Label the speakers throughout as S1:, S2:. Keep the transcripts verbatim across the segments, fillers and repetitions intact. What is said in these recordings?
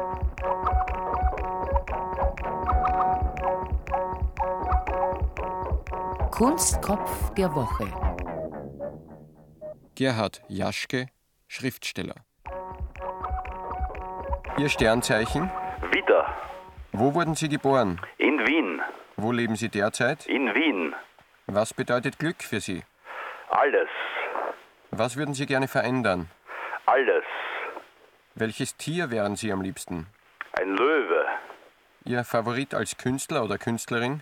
S1: Kunstkopf der Woche.
S2: Gerhard Jaschke, Schriftsteller. Ihr Sternzeichen?
S3: Widder.
S2: Wo wurden Sie geboren?
S3: In Wien.
S2: Wo leben Sie derzeit?
S3: In Wien.
S2: Was bedeutet Glück für Sie?
S3: Alles.
S2: Was würden Sie gerne verändern?
S3: Alles.
S2: Welches Tier wären Sie am liebsten?
S3: Ein Löwe.
S2: Ihr Favorit als Künstler oder Künstlerin?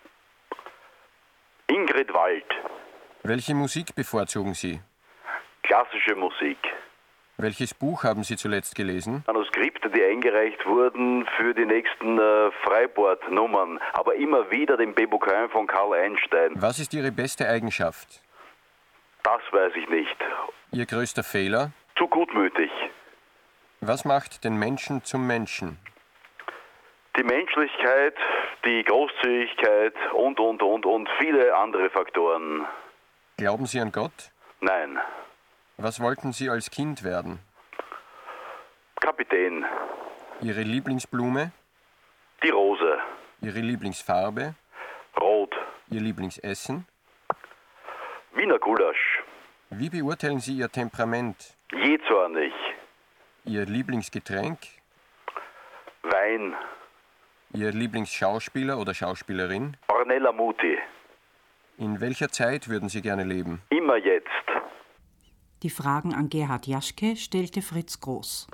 S3: Ingrid Wald.
S2: Welche Musik bevorzugen Sie?
S3: Klassische Musik.
S2: Welches Buch haben Sie zuletzt gelesen?
S3: Manuskripte, die eingereicht wurden für die nächsten äh, Freibord-Nummern, aber immer wieder den Bebouquin von Karl Einstein.
S2: Was ist Ihre beste Eigenschaft?
S3: Das weiß ich nicht.
S2: Ihr größter Fehler?
S3: Zu gutmütig.
S2: Was macht den Menschen zum Menschen?
S3: Die Menschlichkeit, die Großzügigkeit und, und, und, und viele andere Faktoren.
S2: Glauben Sie an Gott?
S3: Nein.
S2: Was wollten Sie als Kind werden?
S3: Kapitän.
S2: Ihre Lieblingsblume?
S3: Die Rose.
S2: Ihre Lieblingsfarbe?
S3: Rot.
S2: Ihr Lieblingsessen?
S3: Wiener Gulasch.
S2: Wie beurteilen Sie Ihr Temperament?
S3: Jähzornig.
S2: Ihr Lieblingsgetränk?
S3: Wein.
S2: Ihr Lieblingsschauspieler oder Schauspielerin?
S3: Ornella Muti.
S2: In welcher Zeit würden Sie gerne leben?
S3: Immer jetzt.
S1: Die Fragen an Gerhard Jaschke stellte Fritz Groß.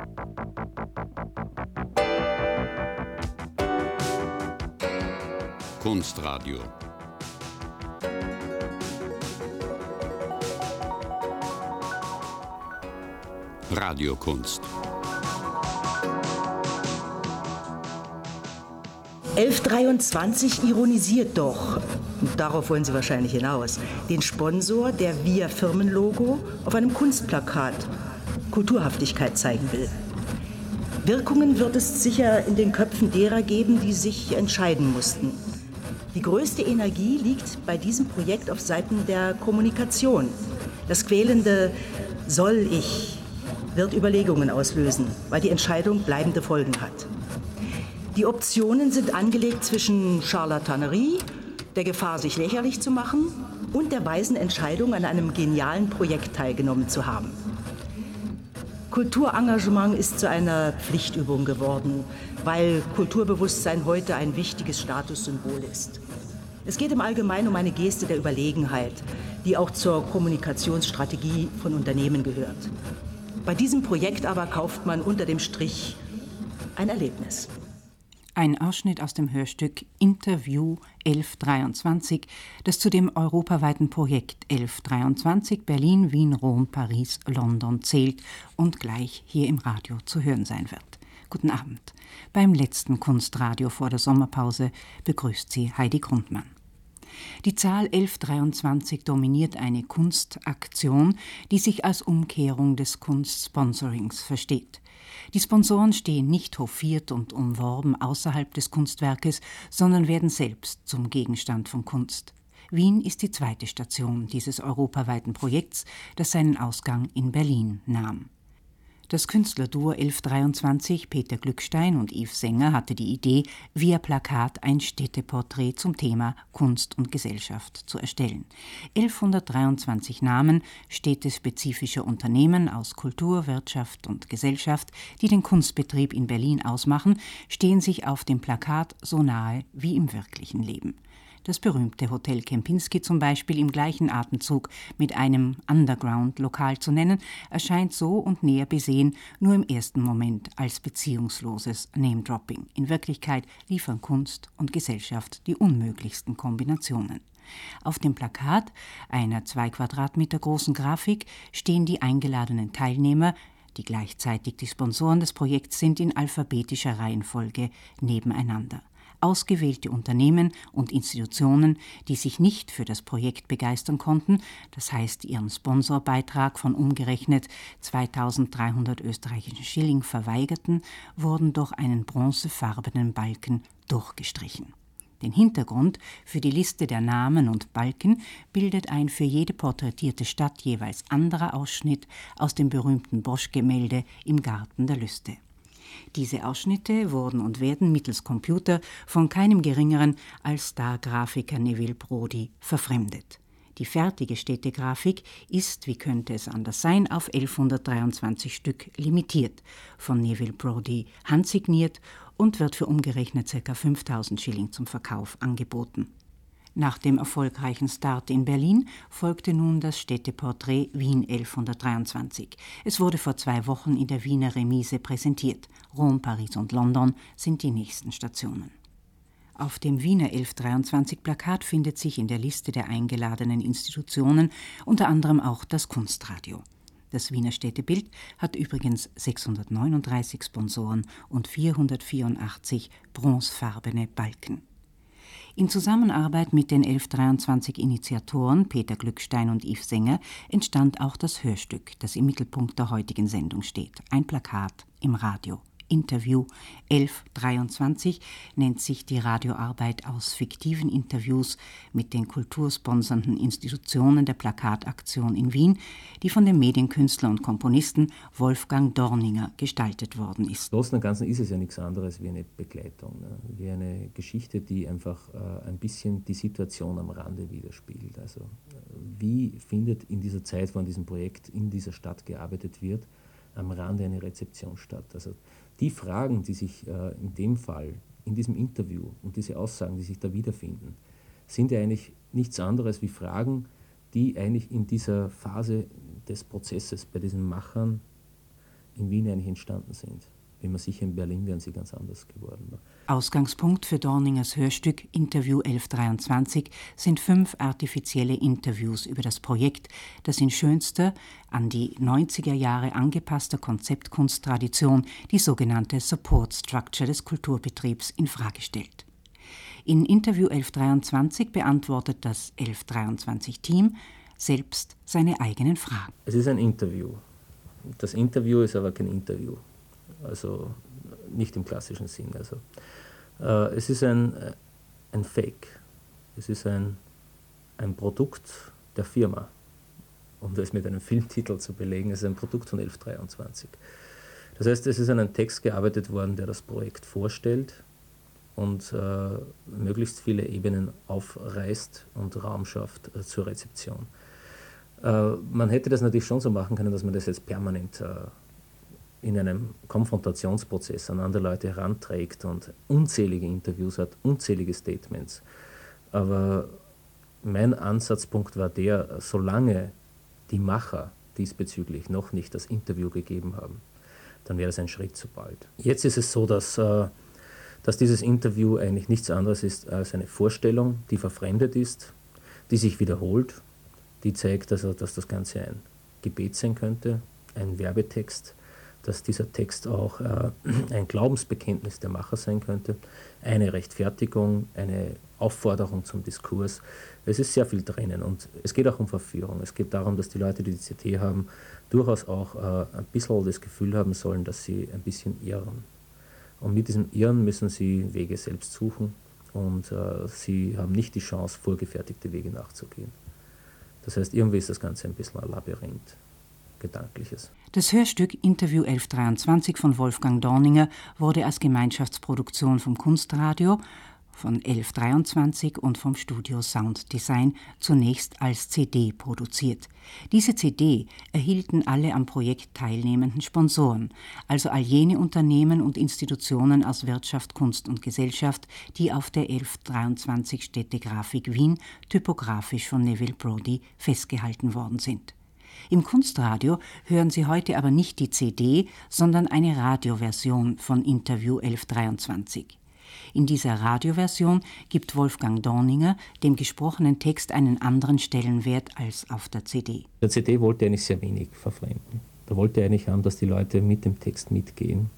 S4: Kunstradio. Radiokunst.
S5: elf dreiundzwanzig ironisiert doch, darauf wollen Sie wahrscheinlich hinaus, den Sponsor, der via Firmenlogo auf einem Kunstplakat Kulturhaftigkeit zeigen will. Wirkungen wird es sicher in den Köpfen derer geben, die sich entscheiden mussten. Die größte Energie liegt bei diesem Projekt auf Seiten der Kommunikation. Das quälende "Soll ich" wird Überlegungen auslösen, weil die Entscheidung bleibende Folgen hat. Die Optionen sind angelegt zwischen Charlatanerie, der Gefahr, sich lächerlich zu machen und der weisen Entscheidung, an einem genialen Projekt teilgenommen zu haben. Kulturengagement ist zu einer Pflichtübung geworden, weil Kulturbewusstsein heute ein wichtiges Statussymbol ist. Es geht im Allgemeinen um eine Geste der Überlegenheit, die auch zur Kommunikationsstrategie von Unternehmen gehört. Bei diesem Projekt aber kauft man unter dem Strich ein Erlebnis.
S1: Ein Ausschnitt aus dem Hörstück Interview elf dreiundzwanzig, das zu dem europaweiten Projekt elf dreiundzwanzig Berlin, Wien, Rom, Paris, London zählt und gleich hier im Radio zu hören sein wird. Guten Abend. Beim letzten Kunstradio vor der Sommerpause begrüßt Sie Heidi Grundmann. Die Zahl elf dreiundzwanzig dominiert eine Kunstaktion, die sich als Umkehrung des Kunstsponsorings versteht. Die Sponsoren stehen nicht hofiert und umworben außerhalb des Kunstwerkes, sondern werden selbst zum Gegenstand von Kunst. Wien ist die zweite Station dieses europaweiten Projekts, das seinen Ausgang in Berlin nahm. Das Künstlerduo elf dreiundzwanzig, Peter Glückstein und Yves Sänger, hatte die Idee, via Plakat ein Städteporträt zum Thema Kunst und Gesellschaft zu erstellen. elfhundertdreiundzwanzig Namen städtespezifischer Unternehmen aus Kultur, Wirtschaft und Gesellschaft, die den Kunstbetrieb in Berlin ausmachen, stehen sich auf dem Plakat so nahe wie im wirklichen Leben. Das berühmte Hotel Kempinski zum Beispiel im gleichen Atemzug mit einem Underground-Lokal zu nennen, erscheint so und näher besehen nur im ersten Moment als beziehungsloses Name-Dropping. In Wirklichkeit liefern Kunst und Gesellschaft die unmöglichsten Kombinationen. Auf dem Plakat, einer zwei Quadratmeter großen Grafik, stehen die eingeladenen Teilnehmer, die gleichzeitig die Sponsoren des Projekts sind, in alphabetischer Reihenfolge nebeneinander. Ausgewählte Unternehmen und Institutionen, die sich nicht für das Projekt begeistern konnten, das heißt ihren Sponsorbeitrag von umgerechnet zweitausenddreihundert österreichischen Schilling verweigerten, wurden durch einen bronzefarbenen Balken durchgestrichen. Den Hintergrund für die Liste der Namen und Balken bildet ein für jede porträtierte Stadt jeweils anderer Ausschnitt aus dem berühmten Bosch-Gemälde im Garten der Lüste. Diese Ausschnitte wurden und werden mittels Computer von keinem Geringeren als Star-Grafiker Neville Brody verfremdet. Die fertige Städtegrafik ist, wie könnte es anders sein, auf elfhundertdreiundzwanzig Stück limitiert, von Neville Brody handsigniert und wird für umgerechnet ca. fünftausend Schilling zum Verkauf angeboten. Nach dem erfolgreichen Start in Berlin folgte nun das Städteporträt Wien elfhundertdreiundzwanzig. Es wurde vor zwei Wochen in der Wiener Remise präsentiert. Rom, Paris und London sind die nächsten Stationen. Auf dem Wiener elfhundertdreiundzwanzig-Plakat findet sich in der Liste der eingeladenen Institutionen unter anderem auch das Kunstradio. Das Wiener Städtebild hat übrigens sechshundertneununddreißig Sponsoren und vierhundertvierundachtzig bronzefarbene Balken. In Zusammenarbeit mit den elfhundertdreiundzwanzig-Initiatoren Peter Glückstein und Yves Sänger entstand auch das Hörstück, das im Mittelpunkt der heutigen Sendung steht. Ein Plakat im Radio. Interview elfhundertdreiundzwanzig nennt sich die Radioarbeit aus fiktiven Interviews mit den kultursponsernden Institutionen der Plakataktion in Wien, die von dem Medienkünstler und Komponisten Wolfgang Dorninger gestaltet worden ist.
S6: Im Großen und Ganzen ist es ja nichts anderes wie eine Begleitung, ne? Wie eine Geschichte, die einfach äh, ein bisschen die Situation am Rande widerspiegelt. Also wie findet in dieser Zeit, wo an diesem Projekt in dieser Stadt gearbeitet wird, am Rande eine Rezeption statt? Also die Fragen, die sich äh, in dem Fall, in diesem Interview und diese Aussagen, die sich da wiederfinden, sind ja eigentlich nichts anderes wie Fragen, die eigentlich in dieser Phase des Prozesses bei diesen Machern in Wien eigentlich entstanden sind. Bin mir sicher, in Berlin wären sie ganz anders geworden. Ne?
S1: Ausgangspunkt für Dorningers Hörstück Interview elfhundertdreiundzwanzig sind fünf artifizielle Interviews über das Projekt, das in schönster, an die neunziger Jahre angepasster Konzeptkunsttradition die sogenannte Support Structure des Kulturbetriebs in Frage stellt. In Interview elfhundertdreiundzwanzig beantwortet das elfhundertdreiundzwanzig-Team selbst seine eigenen Fragen.
S6: Es ist ein Interview. Das Interview ist aber kein Interview. Also nicht im klassischen Sinn. Also, äh, es ist ein, ein Fake. Es ist ein, ein Produkt der Firma. Um das mit einem Filmtitel zu belegen, es ist ein Produkt von elfhundertdreiundzwanzig. Das heißt, es ist an einem Text gearbeitet worden, der das Projekt vorstellt und äh, möglichst viele Ebenen aufreißt und Raum schafft äh, zur Rezeption. Äh, man hätte das natürlich schon so machen können, dass man das jetzt permanent äh, in einem Konfrontationsprozess an andere Leute heranträgt und unzählige Interviews hat, unzählige Statements. Aber mein Ansatzpunkt war der, solange die Macher diesbezüglich noch nicht das Interview gegeben haben, dann wäre das ein Schritt zu bald. Jetzt ist es so, dass, äh, dass dieses Interview eigentlich nichts anderes ist als eine Vorstellung, die verfremdet ist, die sich wiederholt, die zeigt, also, dass das Ganze ein Gebet sein könnte, ein Werbetext, dass dieser Text auch äh, ein Glaubensbekenntnis der Macher sein könnte, eine Rechtfertigung, eine Aufforderung zum Diskurs. Es ist sehr viel drinnen und es geht auch um Verführung. Es geht darum, dass die Leute, die die C D haben, durchaus auch äh, ein bisschen das Gefühl haben sollen, dass sie ein bisschen irren. Und mit diesem Irren müssen sie Wege selbst suchen und äh, sie haben nicht die Chance, vorgefertigte Wege nachzugehen. Das heißt, irgendwie ist das Ganze ein bisschen ein Labyrinth. Gedankliches.
S1: Das Hörstück Interview elfhundertdreiundzwanzig von Wolfgang Dorninger wurde als Gemeinschaftsproduktion vom Kunstradio, von elfhundertdreiundzwanzig und vom Studio Sound Design zunächst als C D produziert. Diese C D erhielten alle am Projekt teilnehmenden Sponsoren, also all jene Unternehmen und Institutionen aus Wirtschaft, Kunst und Gesellschaft, die auf der elfhundertdreiundzwanzig Städtegrafik Wien typografisch von Neville Brody festgehalten worden sind. Im Kunstradio hören Sie heute aber nicht die C D, sondern eine Radioversion von Interview elfhundertdreiundzwanzig. In dieser Radioversion gibt Wolfgang Dorninger dem gesprochenen Text einen anderen Stellenwert als auf der C D.
S6: Der C D wollte eigentlich sehr wenig verfremden. Da wollte er eigentlich haben, dass die Leute mit dem Text mitgehen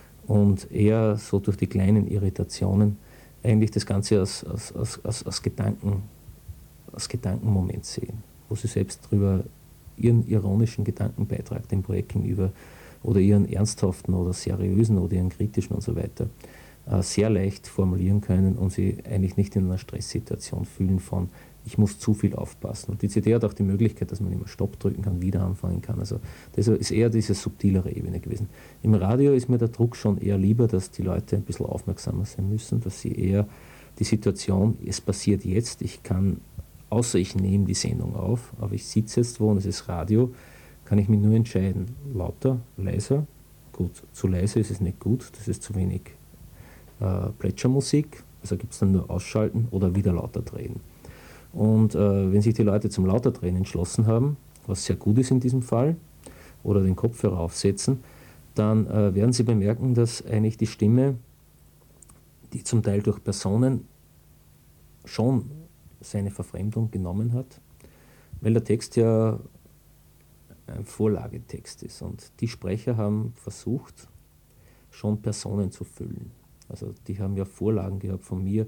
S6: und eher so durch die kleinen Irritationen eigentlich das Ganze als, als, als, als, als, Gedanken, als Gedankenmoment sehen, wo sie selbst drüber ihren ironischen Gedankenbeitrag dem Projekt gegenüber oder ihren ernsthaften oder seriösen oder ihren kritischen und so weiter äh, sehr leicht formulieren können und sie eigentlich nicht in einer Stresssituation fühlen von, ich muss zu viel aufpassen. Und die C D hat auch die Möglichkeit, dass man immer Stopp drücken kann, wieder anfangen kann. Also das ist eher diese subtilere Ebene gewesen. Im Radio ist mir der Druck schon eher lieber, dass die Leute ein bisschen aufmerksamer sein müssen, dass sie eher die Situation, es passiert jetzt, ich kann, außer ich nehme die Sendung auf, aber ich sitze jetzt wo und es ist Radio, kann ich mich nur entscheiden, lauter, leiser. Gut, zu leise ist es nicht gut, das ist zu wenig äh, Plätschermusik, also gibt es dann nur ausschalten oder wieder lauter drehen. Und äh, wenn sich die Leute zum lauter drehen entschlossen haben, was sehr gut ist in diesem Fall, oder den Kopfhörer aufsetzen, dann äh, werden sie bemerken, dass eigentlich die Stimme, die zum Teil durch Personen schon seine Verfremdung genommen hat, weil der Text ja ein Vorlagetext ist und die Sprecher haben versucht, schon Personen zu füllen. Also die haben ja Vorlagen gehabt von mir,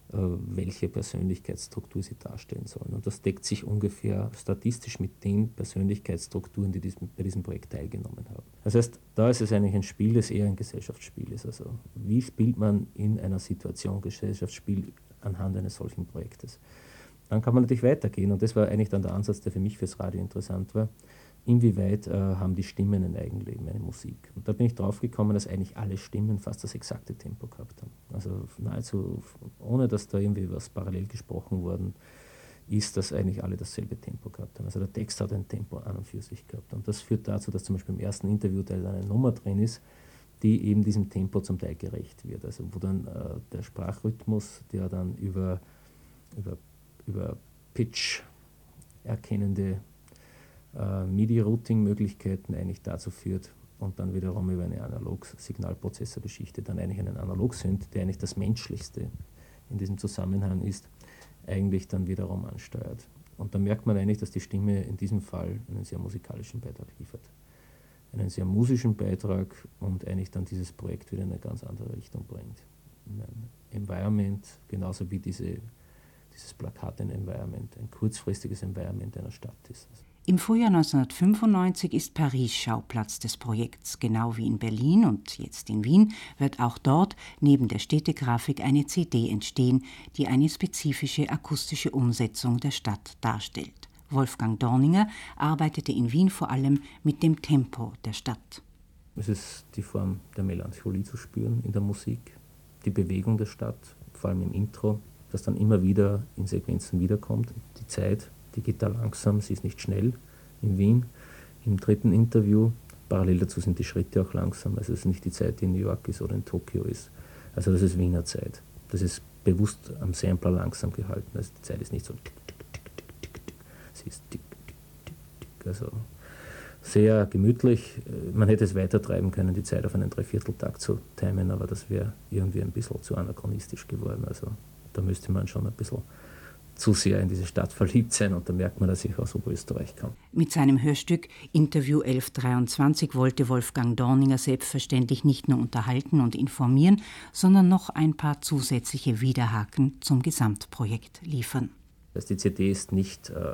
S6: welche Persönlichkeitsstruktur sie darstellen sollen. Und das deckt sich ungefähr statistisch mit den Persönlichkeitsstrukturen, die diesem, bei diesem Projekt teilgenommen haben. Das heißt, da ist es eigentlich ein Spiel, das eher ein Gesellschaftsspiel ist. Also wie spielt man in einer Situation Gesellschaftsspiel anhand eines solchen Projektes? Dann kann man natürlich weitergehen und das war eigentlich dann der Ansatz, der für mich fürs Radio interessant war. Inwieweit äh, haben die Stimmen ein Eigenleben, eine Musik? Und da bin ich drauf gekommen, dass eigentlich alle Stimmen fast das exakte Tempo gehabt haben. Also nahezu, ohne dass da irgendwie was parallel gesprochen worden ist, dass eigentlich alle dasselbe Tempo gehabt haben. Also der Text hat ein Tempo an und für sich gehabt. Und das führt dazu, dass zum Beispiel im ersten Interviewteil eine Nummer drin ist, die eben diesem Tempo zum Teil gerecht wird. Also wo dann äh, der Sprachrhythmus, der dann über, über, über Pitch erkennende Uh, MIDI-Routing-Möglichkeiten eigentlich dazu führt und dann wiederum über eine Analog-Signalprozessorgeschichte dann eigentlich einen Analog-Synth, der eigentlich das Menschlichste in diesem Zusammenhang ist, eigentlich dann wiederum ansteuert. Und da merkt man eigentlich, dass die Stimme in diesem Fall einen sehr musikalischen Beitrag liefert. Einen sehr musischen Beitrag und eigentlich dann dieses Projekt wieder in eine ganz andere Richtung bringt. Ein Environment, genauso wie diese, dieses Plakat ein Environment, ein kurzfristiges Environment einer Stadt ist.
S1: Im Frühjahr neunzehnhundertfünfundneunzig ist Paris Schauplatz des Projekts. Genau wie in Berlin und jetzt in Wien wird auch dort neben der Städtegrafik eine C D entstehen, die eine spezifische akustische Umsetzung der Stadt darstellt. Wolfgang Dorninger arbeitete in Wien vor allem mit dem Tempo der Stadt.
S6: Es ist die Form der Melancholie zu spüren in der Musik, die Bewegung der Stadt, vor allem im Intro, das dann immer wieder in Sequenzen wiederkommt, die Zeit. Die geht da langsam, sie ist nicht schnell in Wien. Im dritten Interview, parallel dazu sind die Schritte auch langsam, also es ist nicht die Zeit, die in New York ist oder in Tokio ist. Also das ist Wiener Zeit. Das ist bewusst am Sampler langsam gehalten. Also die Zeit ist nicht so tick, tick, tick, tick, tick, tick. Sie ist tick, tick, tick, tick. Also sehr gemütlich. Man hätte es weiter treiben können, die Zeit auf einen Dreivierteltakt zu timen, aber das wäre irgendwie ein bisschen zu anachronistisch geworden. Also da müsste man schon ein bisschen zu sehr in diese Stadt verliebt sein und da merkt man, dass ich aus Oberösterreich komme.
S1: Mit seinem Hörstück Interview elf dreiundzwanzig wollte Wolfgang Dorninger selbstverständlich nicht nur unterhalten und informieren, sondern noch ein paar zusätzliche Widerhaken zum Gesamtprojekt liefern.
S6: Die C D ist nicht äh,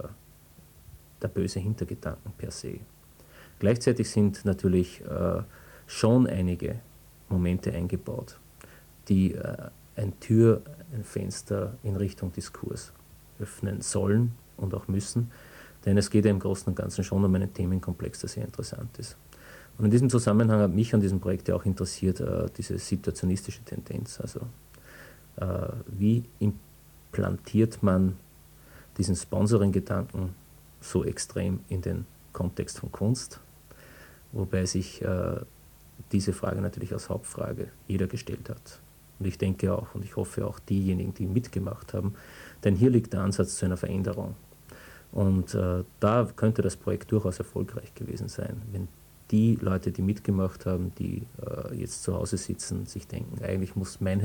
S6: der böse Hintergedanken per se. Gleichzeitig sind natürlich äh, schon einige Momente eingebaut, die äh, ein Tür, ein Fenster in Richtung Diskurs öffnen sollen und auch müssen, denn es geht ja im Großen und Ganzen schon um einen Themenkomplex, der sehr interessant ist. Und in diesem Zusammenhang hat mich an diesem Projekt ja auch interessiert, äh, diese situationistische Tendenz. Also äh, wie implantiert man diesen Sponsoring-Gedanken so extrem in den Kontext von Kunst, wobei sich äh, diese Frage natürlich als Hauptfrage jeder gestellt hat. Und ich denke auch und ich hoffe auch diejenigen, die mitgemacht haben, denn hier liegt der Ansatz zu einer Veränderung. Und äh, da könnte das Projekt durchaus erfolgreich gewesen sein, wenn die Leute, die mitgemacht haben, die äh, jetzt zu Hause sitzen, sich denken, eigentlich muss mein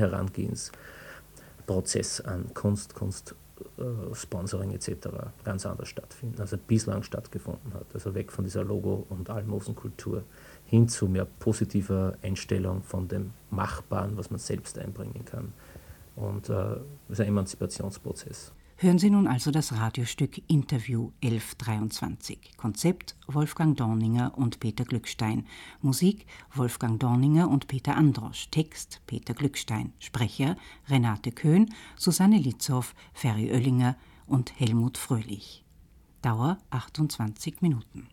S6: Herangehensprozess an Kunst, Kunst, äh, Sponsoring et cetera ganz anders stattfinden, als er bislang stattgefunden hat. Also weg von dieser Logo- und Almosenkultur hin zu mehr positiver Einstellung von dem Machbaren, was man selbst einbringen kann. Und äh, das ist ein Emanzipationsprozess.
S1: Hören Sie nun also das Radiostück Interview elf dreiundzwanzig. Konzept Wolfgang Dorninger und Peter Glückstein. Musik Wolfgang Dorninger und Peter Androsch. Text Peter Glückstein. Sprecher Renate Köhn, Susanne Litzhoff, Ferry Oellinger und Helmut Fröhlich. Dauer achtundzwanzig Minuten.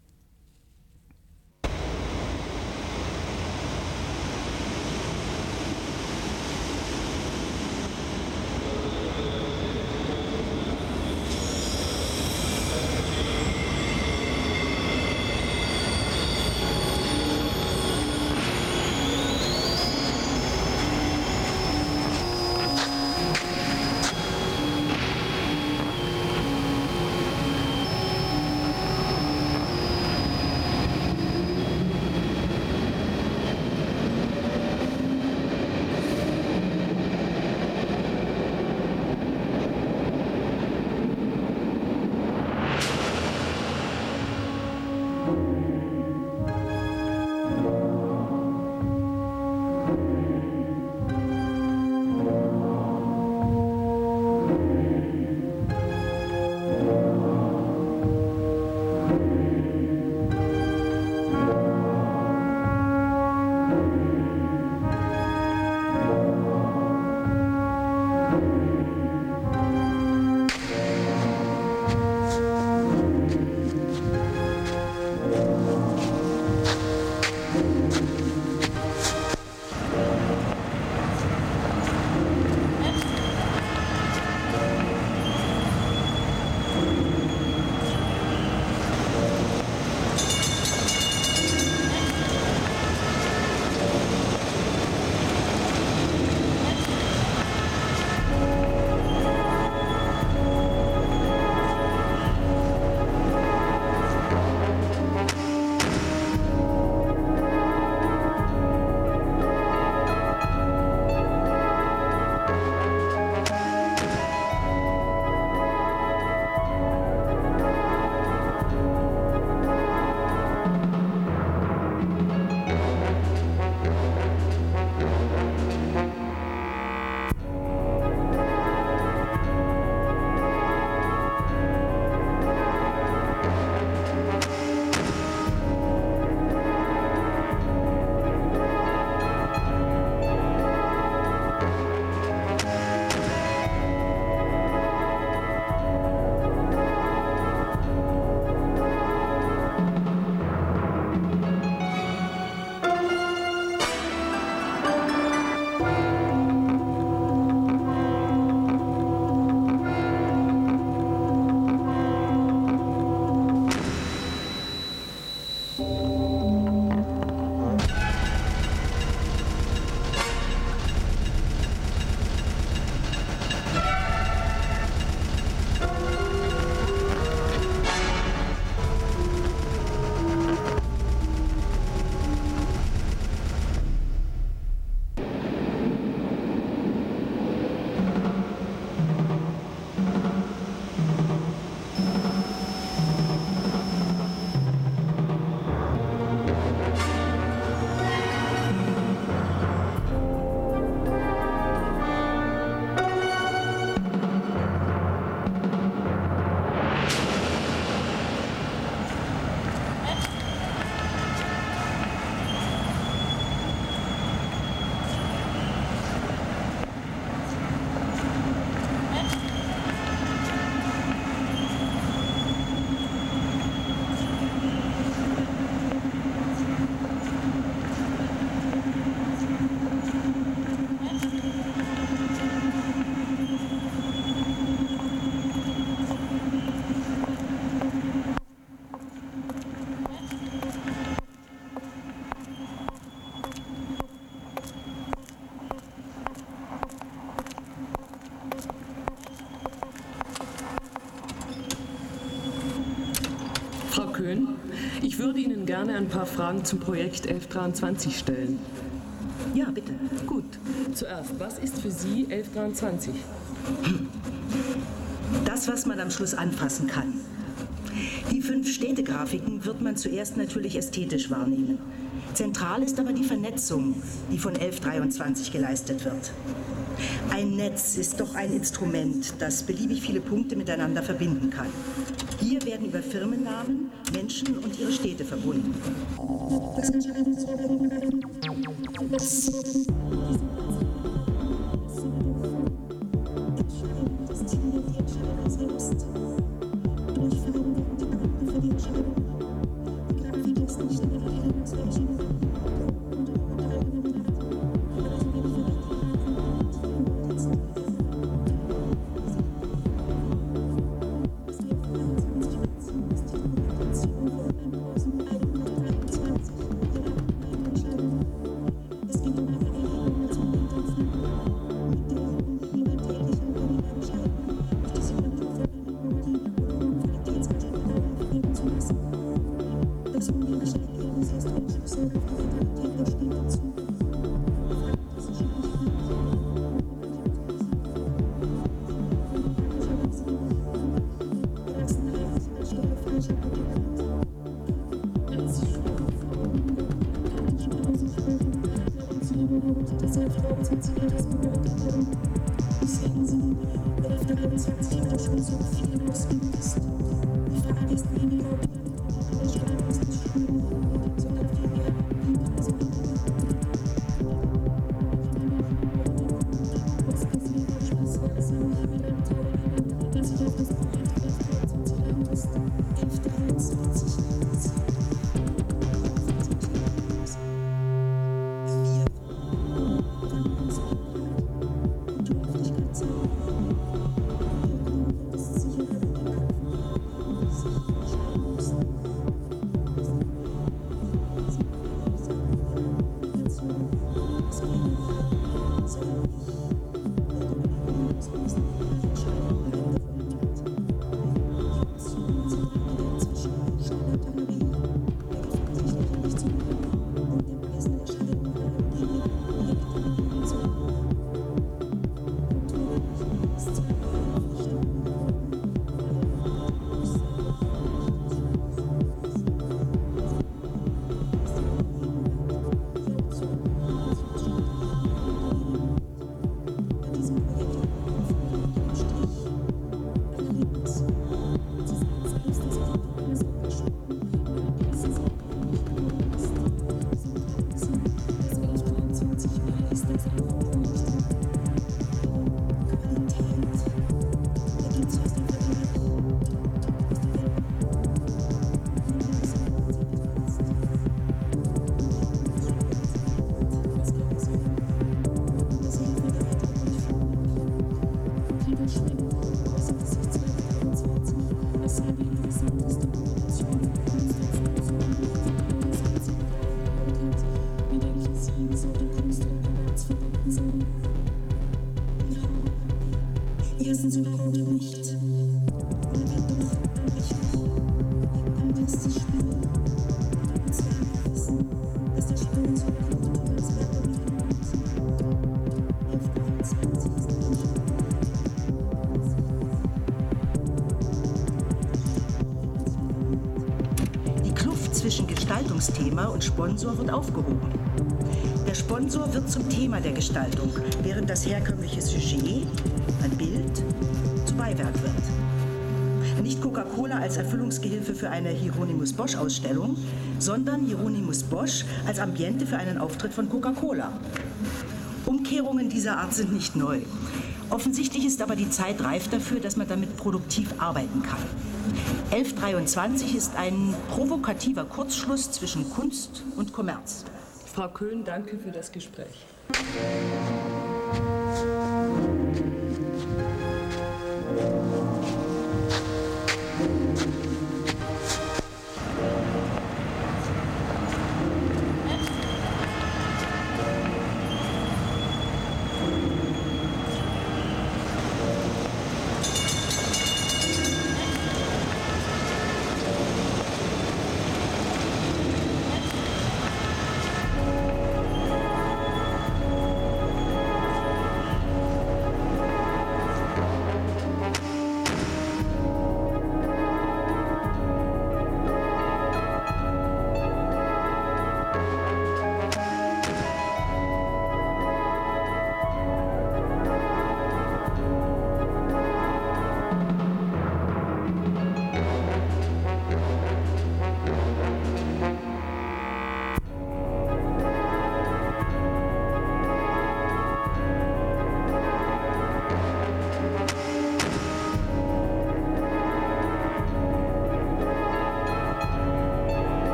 S7: Köhn. Ich würde Ihnen gerne ein paar Fragen zum Projekt elf dreiundzwanzig stellen.
S5: Ja, bitte.
S7: Gut. Zuerst, was ist für Sie elf dreiundzwanzig?
S5: Das, was man am Schluss anfassen kann. Die fünf Städtegrafiken wird man zuerst natürlich ästhetisch wahrnehmen. Zentral ist aber die Vernetzung, die von elf dreiundzwanzig geleistet wird. Ein Netz ist doch ein Instrument, das beliebig viele Punkte miteinander verbinden kann. Hier werden über Firmennamen Menschen und ihre Städte verbunden.
S8: Erstens überhaupt nicht. Am besten spielen. Und zwar wissen, dass der Sprung zu Kultur als
S5: Die Kluft zwischen Gestaltungsthema und Sponsor wird aufgehoben. Der Sponsor wird zum Thema der Gestaltung, während das herkömmliche Sujet, ein Bild, zu Beiwerk wird. Nicht Coca-Cola als Erfüllungsgehilfe für eine Hieronymus Bosch-Ausstellung, sondern Hieronymus Bosch als Ambiente für einen Auftritt von Coca-Cola. Umkehrungen dieser Art sind nicht neu. Offensichtlich ist aber die Zeit reif dafür, dass man damit produktiv arbeiten kann. elf dreiundzwanzig ist ein provokativer Kurzschluss zwischen Kunst und Kommerz.
S7: Frau Köhn, danke für das Gespräch.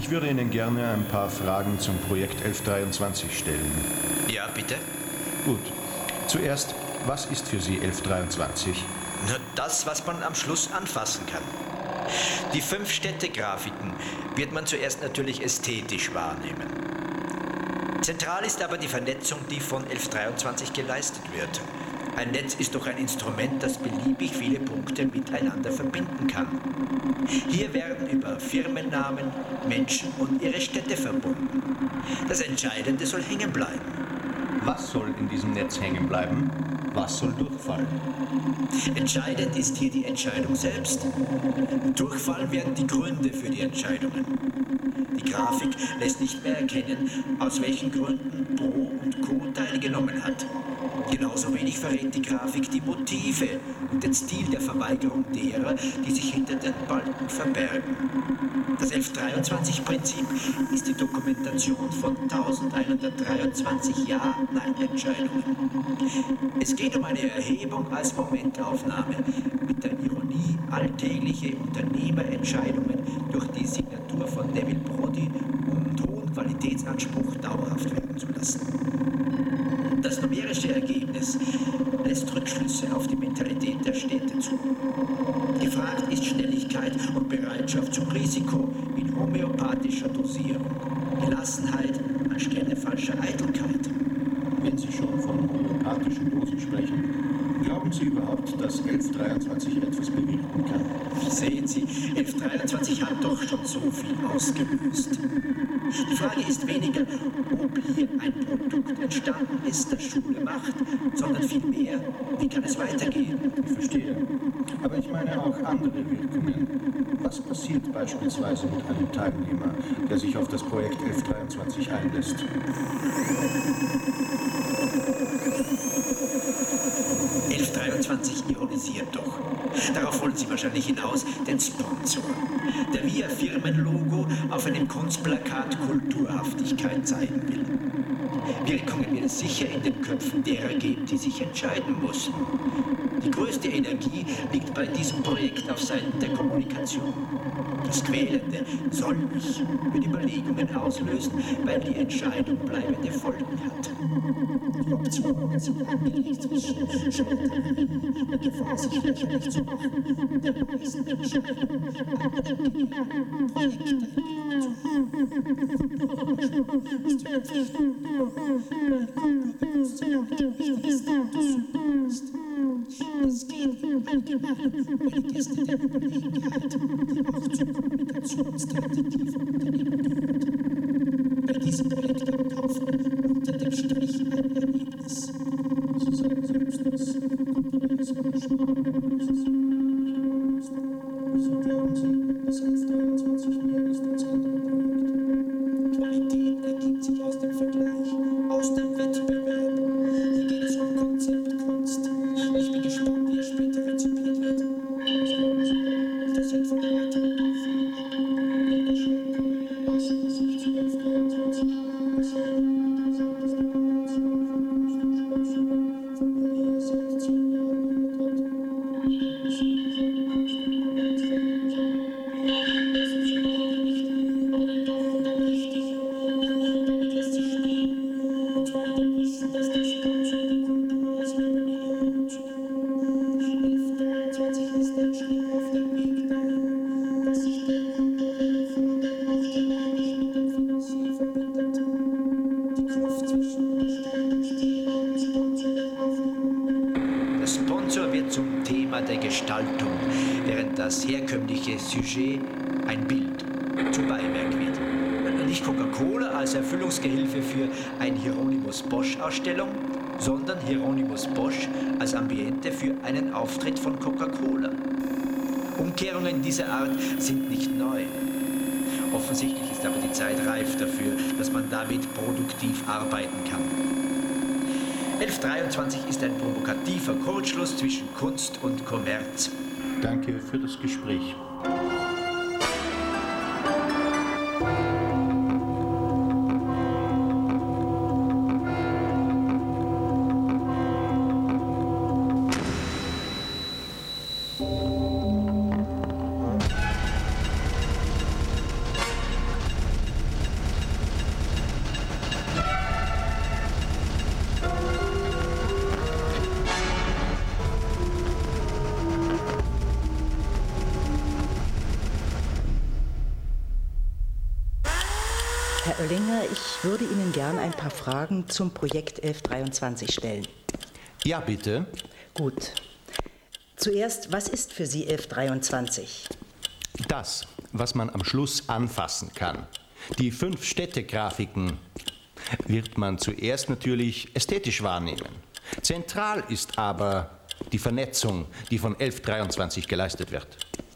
S9: Ich würde Ihnen gerne ein paar Fragen zum Projekt elf dreiundzwanzig stellen.
S10: Ja, bitte?
S9: Gut. Zuerst, was ist für Sie elf dreiundzwanzig?
S10: Na, das, was man am Schluss anfassen kann. Die fünf Städtegrafiken wird man zuerst natürlich ästhetisch wahrnehmen. Zentral ist aber die Vernetzung, die von elf dreiundzwanzig geleistet wird. Ein Netz ist doch ein Instrument, das beliebig viele Punkte miteinander verbinden kann. Hier werden über Firmennamen, Menschen und ihre Städte verbunden. Das Entscheidende soll hängen bleiben.
S9: Was soll in diesem Netz hängen bleiben? Was soll durchfallen?
S10: Entscheidend ist hier die Entscheidung selbst. Durchfallen werden die Gründe für die Entscheidungen. Die Grafik lässt nicht mehr erkennen, aus welchen Gründen Pro und Co. teilgenommen hat. Genauso wenig verrät die Grafik die Motive und den Stil der Verweigerung derer, die sich hinter den Balken verbergen. Das elf dreiundzwanzig-Prinzip ist die Dokumentation von eintausendeinhundertdreiundzwanzig Ja-Nein-Entscheidungen. Es geht um eine Erhebung als Momentaufnahme mit der Ironie, alltägliche Unternehmerentscheidungen durch die Signatur von Neville Brody und hohen Qualitätsanspruch dauerhaft werden zu lassen. Das numerische Ergebnis lässt Rückschlüsse auf die Mentalität der Städte zu. Gefragt ist Schnelligkeit und Bereitschaft zum Risiko in homöopathischer Dosierung, Gelassenheit anstelle falscher Eitelkeit.
S9: Wenn Sie schon von homöopathischen Dosen sprechen, glauben Sie überhaupt, dass elf dreiundzwanzig etwas bewirken kann?
S10: Sehen Sie, elf dreiundzwanzig hat doch schon so viel ausgelöst. Die Frage ist weniger, ob hier ein Produkt entstanden ist, das Schule macht, sondern vielmehr, wie kann es weitergehen?
S9: Ich verstehe. Aber ich meine auch andere Wirkungen. Was passiert beispielsweise mit einem Teilnehmer, der sich auf das Projekt elf dreiundzwanzig einlässt?
S10: elf dreiundzwanzig ironisiert doch. Darauf wollen Sie wahrscheinlich hinaus, den Sponsor, der via Firmenlogo auf einem Kunstplakat Kulturhaftigkeit zeigen will. Wirkungen wird es sicher in den Köpfen derer geben, die sich entscheiden mussten. Die größte Energie liegt bei diesem Projekt auf Seiten der Kommunikation. Das Quälende soll mich mit Überlegungen auslösen, weil die Entscheidung bleibende Folgen hat.
S8: Die Optionen sind angelegt zwischen Schultern, der Gefahr, sich lächerlich zu machen, der meisten Entscheidungen, Projekte. Es geht allgemein um die Gäste der Überlegenheit, die auch zur Kommunikationsstrategie von Unternehmen gehört. Bei diesem Projekt am Kaufen unter dem Strich ein Erlebnis. Sie sagen selbst, dass kulturelles Engagement ist. Wieso glauben Sie, dass elf dreiundzwanzig mehr ist als andere Projekte? Qualität ergibt sich aus dem Vergleich, aus dem Wettbewerb. Hier geht es um Konzeptkunst. Ich bin gespannt, wie er später rezipiert wird. Was glauben Sie, das sind von weiteren Durchführungen. Engagement lassen sich zu elf dreiundzwanzig von mir sechzehn Jahren hat.
S10: Der Gestaltung, während das herkömmliche Sujet ein Bild zum Beiwerk wird. Nicht Coca-Cola als Erfüllungsgehilfe für eine Hieronymus Bosch-Ausstellung, sondern Hieronymus Bosch als Ambiente für einen Auftritt von Coca-Cola. Umkehrungen dieser Art sind nicht neu. Offensichtlich ist aber die Zeit reif dafür, dass man damit produktiv arbeiten kann. elf dreiundzwanzig ist ein provokativer Kurzschluss zwischen Kunst und Kommerz.
S9: Danke für das Gespräch.
S5: Herr Oellinger, ich würde Ihnen gern ein paar Fragen zum Projekt elf dreiundzwanzig stellen.
S9: Ja, bitte.
S5: Gut. Zuerst, was ist für Sie elf dreiundzwanzig?
S9: Das, was man am Schluss anfassen kann. Die fünf Städtegrafiken wird man zuerst natürlich ästhetisch wahrnehmen. Zentral ist aber die Vernetzung, die von elf dreiundzwanzig geleistet wird.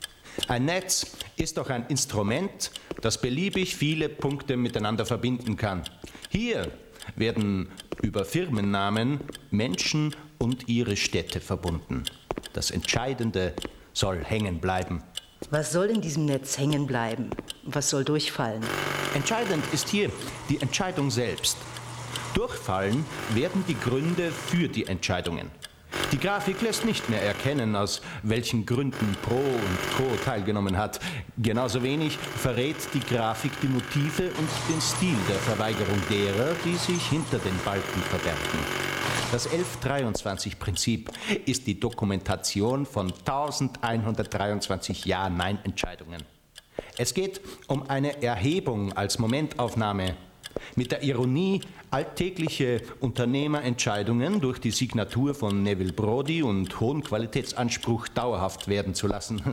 S9: Ein Netz ist doch ein Instrument, das beliebig viele Punkte miteinander verbinden kann. Hier werden über Firmennamen Menschen und ihre Städte verbunden. Das Entscheidende soll hängen bleiben.
S5: Was soll in diesem Netz hängen bleiben? Was soll durchfallen?
S9: Entscheidend ist hier die Entscheidung selbst. Durchfallen werden die Gründe für die Entscheidungen. Die Grafik lässt nicht mehr erkennen, aus welchen Gründen Pro und Co. teilgenommen hat. Genauso wenig verrät die Grafik die Motive und den Stil der Verweigerung derer, die sich hinter den Balken verbergen. Das elf dreiundzwanzig-Prinzip ist die Dokumentation von elfhundertdreiundzwanzig Ja-Nein-Entscheidungen. Es geht um eine Erhebung als Momentaufnahme. Mit der Ironie, alltägliche Unternehmerentscheidungen durch die Signatur von Neville Brody und hohen Qualitätsanspruch dauerhaft werden zu lassen.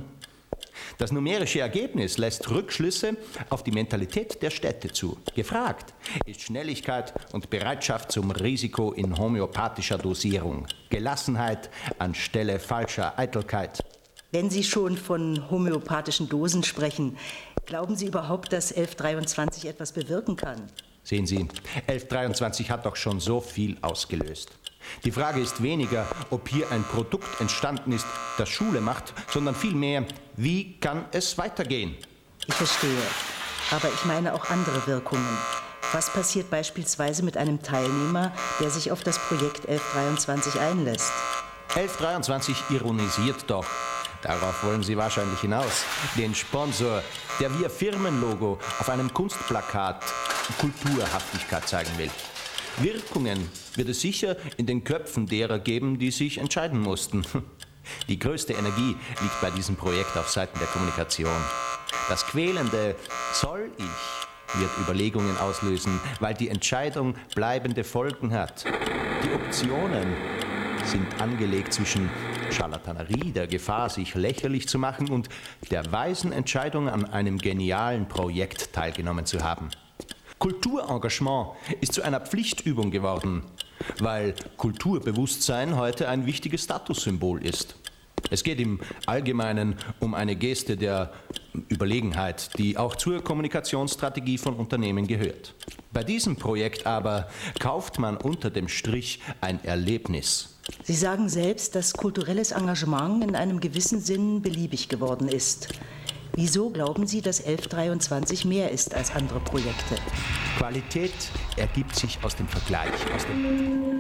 S9: Das numerische Ergebnis lässt Rückschlüsse auf die Mentalität der Städte zu. Gefragt ist Schnelligkeit und Bereitschaft zum Risiko in homöopathischer Dosierung. Gelassenheit anstelle falscher Eitelkeit.
S5: Wenn Sie schon von homöopathischen Dosen sprechen, glauben Sie überhaupt, dass elf dreiundzwanzig etwas bewirken kann?
S9: Sehen Sie, elf dreiundzwanzig hat doch schon so viel ausgelöst. Die Frage ist weniger, ob hier ein Produkt entstanden ist, das Schule macht, sondern vielmehr, wie kann es weitergehen?
S5: Ich verstehe. Aber ich meine auch andere Wirkungen. Was passiert beispielsweise mit einem Teilnehmer, der sich auf das Projekt elf dreiundzwanzig einlässt?
S9: elf dreiundzwanzig ironisiert doch. Darauf wollen Sie wahrscheinlich hinaus. Den Sponsor, der via Firmenlogo auf einem Kunstplakat Kulturhaftigkeit zeigen will. Wirkungen wird es sicher in den Köpfen derer geben, die sich entscheiden mussten. Die größte Energie liegt bei diesem Projekt auf Seiten der Kommunikation. Das quälende Soll ich wird Überlegungen auslösen, weil die Entscheidung bleibende Folgen hat. Die Optionen sind angelegt zwischen Scharlatanerie, der Gefahr, sich lächerlich zu machen, und der weisen Entscheidung, an einem genialen Projekt teilgenommen zu haben. Kulturengagement ist zu einer Pflichtübung geworden, weil Kulturbewusstsein heute ein wichtiges Statussymbol ist. Es geht im Allgemeinen um eine Geste der Überlegenheit, die auch zur Kommunikationsstrategie von Unternehmen gehört. Bei diesem Projekt aber kauft man unter dem Strich ein Erlebnis.
S5: Sie sagen selbst, dass kulturelles Engagement in einem gewissen Sinn beliebig geworden ist. Wieso glauben Sie, dass elf dreiundzwanzig mehr ist als andere Projekte?
S9: Qualität ergibt sich aus dem Vergleich, aus dem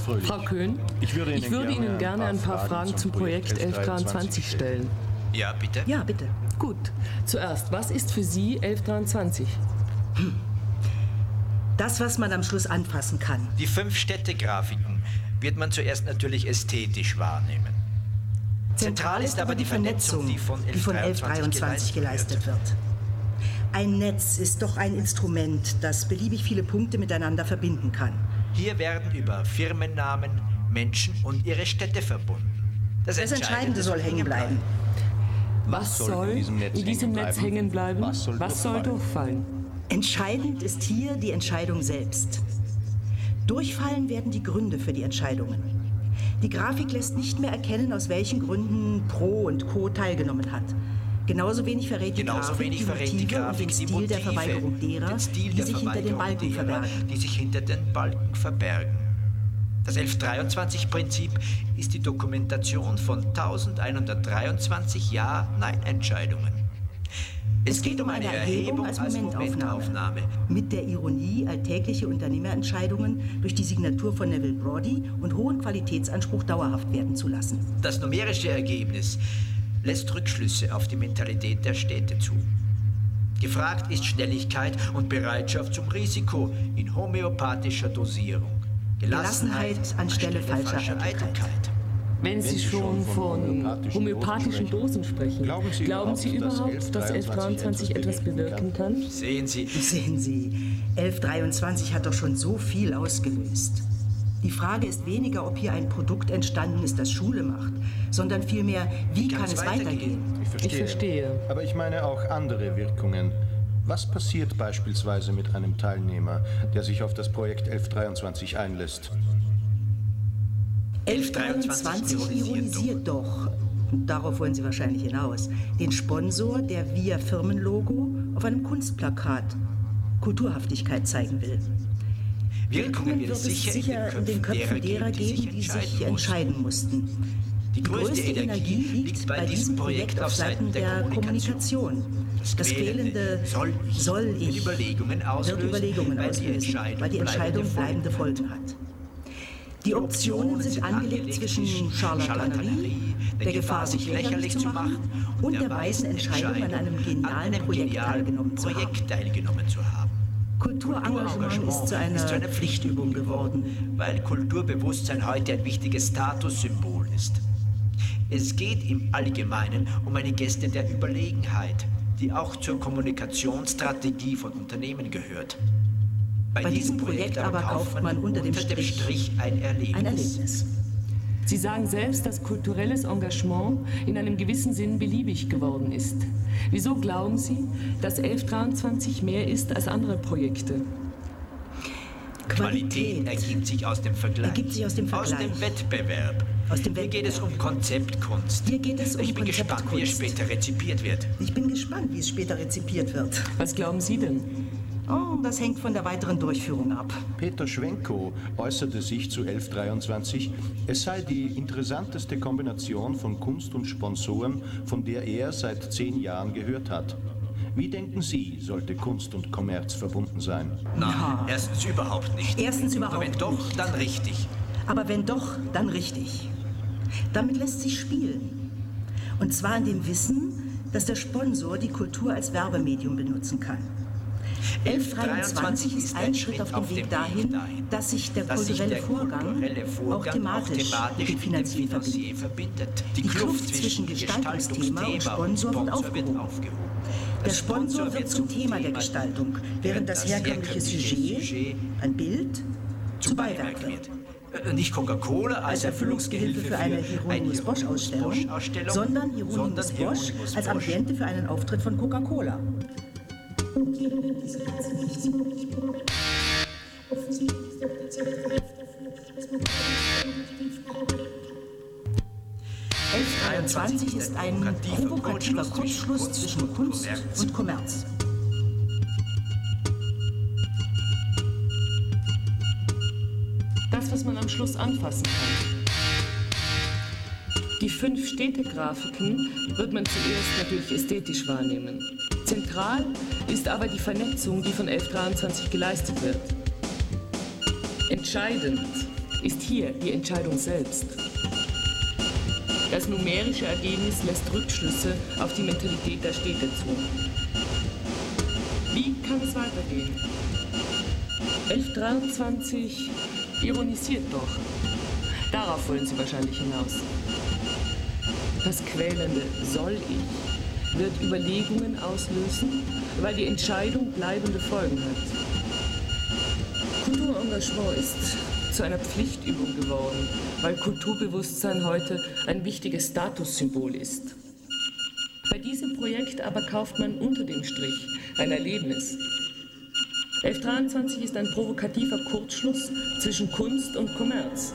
S11: Fröhlich.
S7: Frau Köhn,
S11: ich würde Ihnen,
S7: ich würde
S11: gerne,
S7: Ihnen gerne ein paar Fragen zum Projekt elf dreiundzwanzig stellen.
S10: Ja, bitte?
S5: Ja, bitte.
S7: Gut. Zuerst, was ist für Sie elf dreiundzwanzig?
S5: Hm. Das, was man am Schluss anfassen kann.
S10: Die fünf Städtegrafiken wird man zuerst natürlich ästhetisch wahrnehmen. Zentral ist aber die Vernetzung, die von elf dreiundzwanzig
S5: geleistet wird. Ein Netz ist doch ein Instrument, das beliebig viele Punkte miteinander verbinden kann.
S10: Hier werden über Firmennamen, Menschen und ihre Städte verbunden. Das,
S5: das Entscheidende soll hängen bleiben.
S7: Was soll in diesem Netz hängen bleiben? Was soll, Was soll durchfallen?
S5: Entscheidend ist hier die Entscheidung selbst. Durchfallen werden die Gründe für die Entscheidungen. Die Grafik lässt nicht mehr erkennen, aus welchen Gründen Pro und Co. teilgenommen hat. Genauso wenig verrät die
S10: Genauso
S5: Grafik
S10: wenig
S5: die
S10: verrät
S5: Motive
S10: die Grafik
S5: und den
S10: die
S5: Stil
S10: Motive,
S5: der Verweigerung derer,
S10: den Stil
S5: die
S10: der
S5: sich hinter den Balken
S10: derer,
S5: verbergen.
S10: die sich hinter den Balken verbergen. Das elf dreiundzwanzig-Prinzip ist die Dokumentation von elfhundertdreiundzwanzig Ja-Nein-Entscheidungen. Es, es geht, geht um eine Erhebung als Momentaufnahme, Momentaufnahme.
S5: Mit der Ironie, alltägliche Unternehmerentscheidungen durch die Signatur von Neville Brody und hohen Qualitätsanspruch dauerhaft werden zu lassen.
S10: Das numerische Ergebnis lässt Rückschlüsse auf die Mentalität der Städte zu. Gefragt ist Schnelligkeit und Bereitschaft zum Risiko in homöopathischer Dosierung.
S5: Gelassenheit, Gelassenheit anstelle falscher, falscher Eitelkeit.
S7: Wenn Sie schon von homöopathischen Dosen sprechen, glauben Sie, glauben Sie überhaupt, dass elf dreiundzwanzig etwas bewirken kann?
S10: Sehen Sie.
S5: Sehen Sie, elf dreiundzwanzig hat doch schon so viel ausgelöst. Die Frage ist weniger, ob hier ein Produkt entstanden ist, das Schule macht, sondern vielmehr, wie kann es weitergehen?
S11: Ich verstehe.
S7: Ich verstehe.
S11: Aber ich meine auch andere Wirkungen. Was passiert beispielsweise mit einem Teilnehmer, der sich auf das Projekt elf dreiundzwanzig einlässt?
S5: elf dreiundzwanzig ironisiert doch, darauf wollen Sie wahrscheinlich hinaus, den Sponsor, der via Firmenlogo auf einem Kunstplakat Kulturhaftigkeit zeigen will. Wirkungen wird es sicher in den Köpfen derer geben, die sich entscheiden mussten. Die größte Energie liegt bei diesem Projekt auf Seiten der Kommunikation. Das fehlende soll ich, soll ich wird Überlegungen auslösen, weil die Entscheidung bleibende Folgen hat. Die Optionen sind angelegt zwischen Charlatanerie, der Gefahr, sich lächerlich zu machen, und der weisen Entscheidung, an einem genialen Projekt teilgenommen zu haben. Kulturengagement ist zu einer, ist zu einer Pflichtübung geworden,
S10: weil Kulturbewusstsein heute ein wichtiges Statussymbol ist. Es geht im Allgemeinen um eine Geste der Überlegenheit, die auch zur Kommunikationsstrategie von Unternehmen gehört.
S5: Bei, Bei diesem Projekt, Projekt aber kauft man unter dem Strich, dem Strich ein, Erlebnis. ein Erlebnis.
S7: Sie sagen selbst, dass kulturelles Engagement in einem gewissen Sinn beliebig geworden ist. Wieso glauben Sie, dass elf dreiundzwanzig mehr ist als andere Projekte?
S10: Qualität, Qualität ergibt sich aus dem Vergleich,
S5: ergibt sich aus dem, Vergleich.
S10: Aus dem Wettbewerb.
S5: Aus dem
S10: Hier geht es um Konzeptkunst.
S5: Hier geht es um
S10: ich bin
S5: Konzeptkunst.
S10: gespannt, wie es später rezipiert wird.
S5: Ich bin gespannt, wie es später rezipiert wird.
S7: Was glauben Sie denn?
S5: Oh, das hängt von der weiteren Durchführung ab.
S11: Peter Schwenkow äußerte sich zu elf dreiundzwanzig, es sei die interessanteste Kombination von Kunst und Sponsoren, von der er seit zehn Jahren gehört hat. Wie denken Sie, sollte Kunst und Kommerz verbunden sein?
S10: Nein, ja. erstens überhaupt nicht.
S5: Erstens überhaupt nicht.
S10: Aber wenn doch, dann richtig.
S5: Aber wenn doch, dann richtig. Damit lässt sich spielen. Und zwar in dem Wissen, dass der Sponsor die Kultur als Werbemedium benutzen kann. elf dreiundzwanzig ist ein Schritt auf dem Weg dahin, dass sich der kulturelle Vorgang auch thematisch mit dem Finanzier verbindet. Die Kluft zwischen Gestaltungsthema und Sponsor wird aufgehoben. Der Sponsor wird zum Thema der Gestaltung, während das herkömmliche Sujet, ein Bild, zu Beiwerk wird.
S10: Nicht Coca-Cola als
S5: Erfüllungsgehilfe für eine Hieronymus Bosch-Ausstellung, sondern Hieronymus Bosch als Ambiente für einen Auftritt von Coca-Cola. elf dreiundzwanzig ist ein provokativer Kurzschluss zwischen Kunst und Kommerz.
S7: Das, was man am Schluss anfassen kann. Die fünf Städtegrafiken wird man zuerst natürlich ästhetisch wahrnehmen. Zentral ist aber die Vernetzung, die von elf dreiundzwanzig geleistet wird. Entscheidend ist hier die Entscheidung selbst. Das numerische Ergebnis lässt Rückschlüsse auf die Mentalität der Städte zu. Wie kann es weitergehen? elf dreiundzwanzig ironisiert doch. Darauf wollen Sie wahrscheinlich hinaus. Das quälende Soll ich wird Überlegungen auslösen, weil die Entscheidung bleibende Folgen hat. Kulturengagement ist zu einer Pflichtübung geworden, weil Kulturbewusstsein heute ein wichtiges Statussymbol ist. Bei diesem Projekt aber kauft man unter dem Strich ein Erlebnis. elf dreiundzwanzig ist ein provokativer Kurzschluss zwischen Kunst und Kommerz.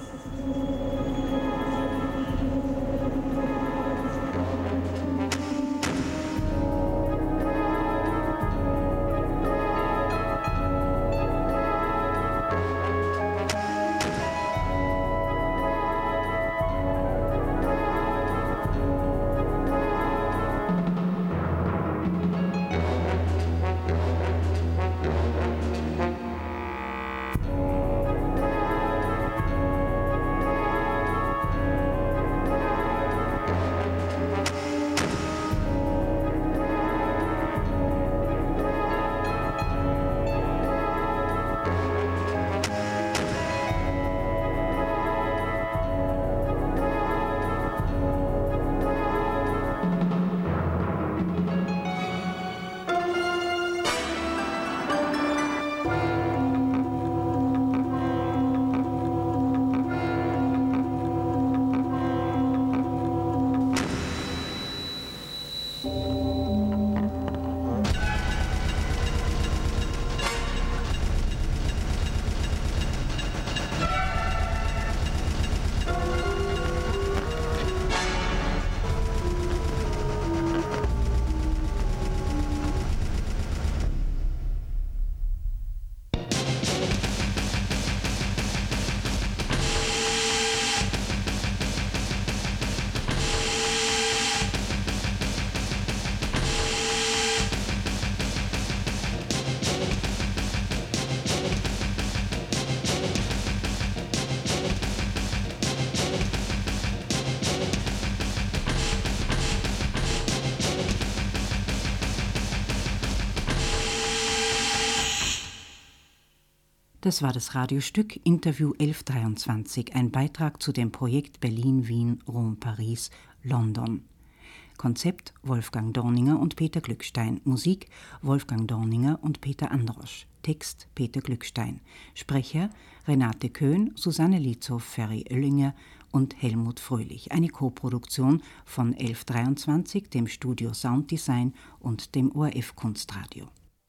S1: Das war das Radiostück Interview elf dreiundzwanzig, ein Beitrag zu dem Projekt Berlin, Wien, Rom, Paris, London. Konzept Wolfgang Dorninger und Peter Glückstein. Musik Wolfgang Dorninger und Peter Androsch. Text Peter Glückstein. Sprecher Renate Köhn, Susanne Lietzow, Ferry Oellinger und Helmut Fröhlich. Eine Koproduktion von elf dreiundzwanzig, dem Studio Sounddesign und dem O R F Kunstradio.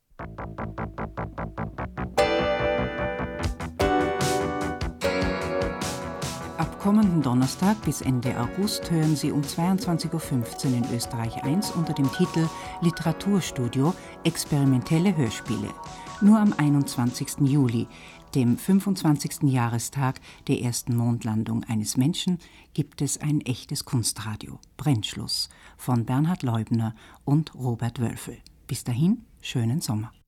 S1: Ab kommenden Donnerstag bis Ende August hören Sie um zweiundzwanzig Uhr fünfzehn in Österreich eins unter dem Titel Literaturstudio experimentelle Hörspiele. Nur am einundzwanzigsten Juli, dem fünfundzwanzigsten Jahrestag der ersten Mondlandung eines Menschen, gibt es ein echtes Kunstradio. Brennschluss von Bernhard Leubner und Robert Wölfel. Bis dahin, schönen Sommer.